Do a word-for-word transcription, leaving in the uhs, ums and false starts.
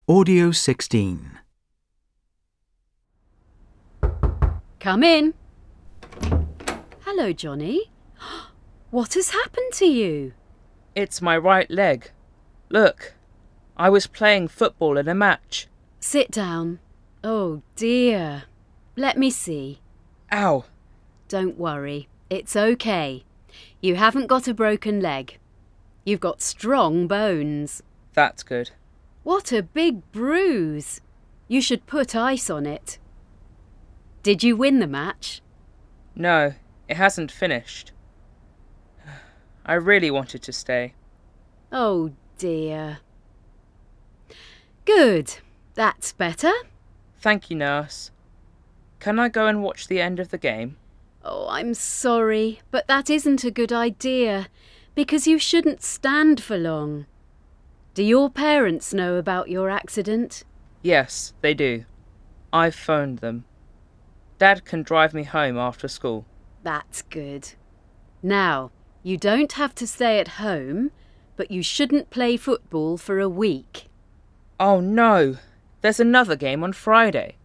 Audio sixteen. Come in. Hello, Johnny. What has happened to you? It's my right leg. Look, I was playing football in a match. Sit down. Oh, dear. Let me see. Ow. Don't worry. It's okay. You haven't got a broken leg. You've got strong bones. That's good. What a big bruise. You should put ice on it. Did you win the match? No, it hasn't finished. I really wanted to stay. Oh, dear. Good. That's better. Thank you, nurse. Can I go and watch the end of the game? Oh, I'm sorry, but that isn't a good idea, because you shouldn't stand for long. Do your parents know about your accident? Yes, they do. I've phoned them. Dad can drive me home after school. That's good. Now, you don't have to stay at home, but you shouldn't play football for a week. Oh no, there's another game on Friday.